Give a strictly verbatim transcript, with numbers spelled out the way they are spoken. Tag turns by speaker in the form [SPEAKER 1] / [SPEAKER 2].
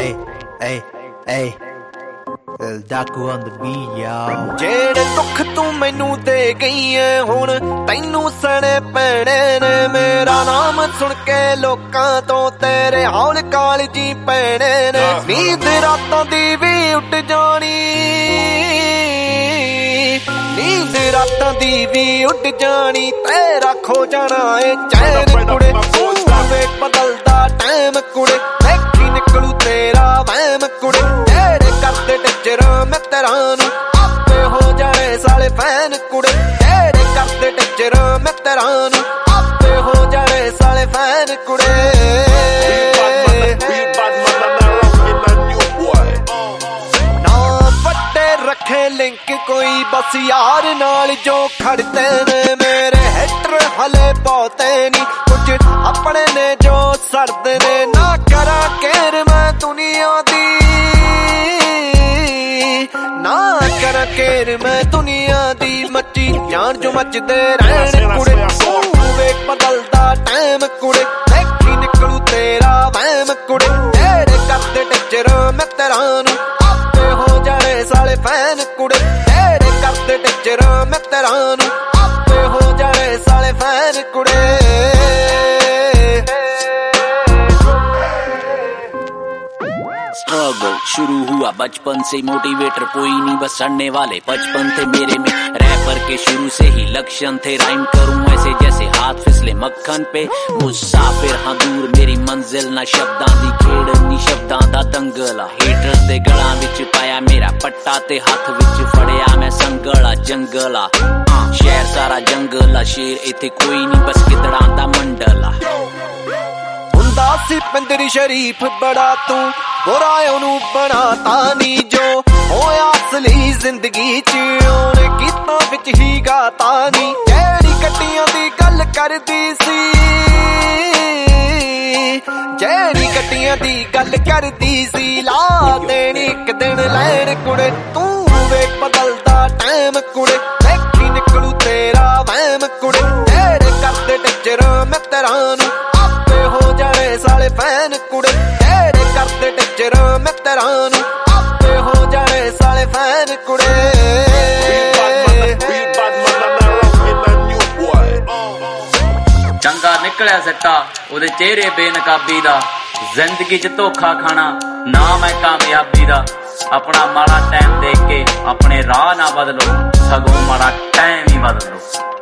[SPEAKER 1] Hey, hey, hey. Daku on the beat, y'all.
[SPEAKER 2] ਜਿਹੜੇ ਦੁੱਖ ਤੂੰ ਮੈਨੂੰ ਦੇ ਗਈ ਏ ਹੁਣ ਤੈਨੂੰ ਸਣੇ ਪੈਣੇ ਨੇ ਮੇਰਾ ਨਾਮ ਸੁਣ ਕੇ ਲੋਕਾਂ ਤੋਂ ਤੇਰੇ ਹੌਲ ਕਾਲਜੀ ਪੈਣੇ ਨੇ ਨੀਂਦ ਰਾਤਾਂ ਦੀ ਵੀ ਉੱਡ ਜਾਣੀ ਨੀਂਦ ਰਾਤਾਂ ਦੀ ਵੀ ਉੱਡ ਜਾਣੀ ਤੇਰਾ ਖੋ ਜਾਣਾ ਏ ਚੈਨ ਕੁੜੇ ਤੂੰ ਵੇਖ ਬਦਲਦਾ ਟਾਈਮ ਕੁੜੇ ਵੇਖੀ ਨਿਕਲੂ ਤੇਰਾ ਵਹਿਮ ਕੁੜੇ ਤੇਰੇ ਕਰਦੇ ਟੱਚਰਾਂ ਮੈਂ ਤੇਰਾਂ ਨੂੰ ਆਪੇ ਹੋ ਜਾਣੇ ਸਾਲੇ ਫੈਨ ਕੁੜੇ ਤੇਰੇ ਕਰਦੇ ਟੱਚਰਾਂ ਮੈਂ ਤੇਰਾਂ ਨੂੰ ਆਪੇ ਹੋ ਜਾਣੇ ਸਾਲੇ ਫੈਨ ਕੁੜੇ ਰੱਖੇ ਲਿੰਕ ਕੋਈ ਬਸ ਯਾਰ ਨਾਲ ਜੋ ਖੜਦੇ ਨੇ ਮੇਰੇ ਹੈਟਰ ਹਲੇ ਬਹੁਤੇ ਨੀ ਕੁਝ ਆਪਣੇ ਨੇ ਜੋ ਸਰਦੇ ਨੇ ਨਾ ਕਰਾਂ ਕੇਰ ਮੈਂ ਦੁਨੀਆ ਦੀ ਨਾ ਕਰਾਂ ਕੇਰ ਮੈਂ ਦੁਨੀਆ ਦੀ ਮੱਚੀ ਜਾਣ ਜੋ ਮੱਚਦੇ ਰਹਿਣ ਕੁੜੇ ਤੂੰ ਵੇਖ ਬਦਲਦਾ ਟਾਈਮ ਕੁੜੇ ਦੇਖੀ ਨਿਕਲੂ ਤੇਰਾ ਵਹਿਮ ਕੁੜੇ ਤੇਰੇ ਕਰਦੇ ਟੱਚਰਾਂ ਮੈਂ ਤੇਰਾਂ ਨੂੰ ਆਪੇ ਹੋ ਜਾਣੇ ਸਾਲੇ ਫੈਨ ਕੁੜੇ ਤੇਰੇ ਕਰਦੇ ਟੱਚਰਾਂ ਮੈਂ ਤੇਰਾਂ ਨੂੰ ਆਪੇ ਹੋ ਜਾਣੇ ਸਾਲੇ ਫੈਨ ਕੁੜੇ
[SPEAKER 3] स्ट्रगल शुरू हुआ बचपन से मोटिवेटर कोई नहीं बस सड़ने वाले बचपन थे मेरे में रैपर के शुरू से ही लक्षण थे राइम करूं ऐसे जैसे हाथ फिसले मक्खन पे मुसाफिर हाँ दूर मेरी मंजिल ना शब्दां दी खेड़ नी शब्दां दा दंगला हेटर्स दे गलां विच पाया मेरा पट्टा ते हाथ विच फड़िया मैं संगला जंगला शहर सारा जंगला शेर इत्थे कोई नहीं बस गिदड़ां दा मंडला
[SPEAKER 2] ਸੀ ਪਿੰਦਰੀ ਸ਼ਰੀਫ ਬੜਾ ਤੂੰ ਗੋਰਾ ਉਹਨੂੰ ਬਣਾਤਾ ਨੀ ਜੋ ਹੋਇਆ ਅਸਲੀ ਜ਼ਿੰਦਗੀ ਚ ਉਹਨੇ ਗੀਤਾਂ ਵਿੱਚ ਹੀ ਗਾਤਾ ਨੀ ਜਿਹੜੀ ਕੱਟੀਆਂ ਦੀ ਗੱਲ ਕਰਦੀ ਸੀ ਜਿਹੜੀ ਕੱਟੀਆਂ ਦੀ ਗੱਲ ਕਰਦੀ ਸੀ ਲਾ ਦੇਣੀ ਇੱਕ ਦਿਨ ਲੈਣ ਕੁੜੇ ਤੂੰ ਵੇਖ ਬਦਲਦਾ ਟਾਈਮ ਕੁੜੇ ਦੇਖੀ ਨਿਕਲੂ ਤੇਰਾ ਵਹਿਮ ਕੁੜੇ ਤੇਰੇ ਕਰਦੇ ਟੱਚਰਾਂ ਮੈਂ ਤੇਰਾਂ ਨੂੰ ਹੋ ਜਾਣੇ ਸਾਲੇ ਫੈਨ ਕੁੜੇ ਤੇਰੇ ਕਰਦੇ ਟੱਚਰਾਂ ਮੈਂ ਤੇਰਾਂ ਨੂੰ ਆਪੇ ਹੋ ਜਾਣੇ ਸਾਲੇ ਫੈਨ ਕੁੜੇ
[SPEAKER 4] ਚੰਗਾ ਨਿਕਲਿਆ ਸੱਟਾ ਉਹਦੇ ਚਿਹਰੇ ਬੇਨਕਾਬੀ ਦਾ ਜ਼ਿੰਦਗੀ 'ਚ ਧੋਖਾ ਖਾਣਾ ਨਾ ਮੈਂ ਕਾਮਯਾਬੀ ਦਾ ਆਪਣਾ ਮਾੜਾ ਟਾਈਮ ਦੇਖ ਕੇ ਆਪਣੇ ਰਾਹ ਨਾ ਬਦਲੋ ਸਗੋਂ ਮਾੜਾ ਟਾਈਮ ਹੀ ਬਦਲੋ।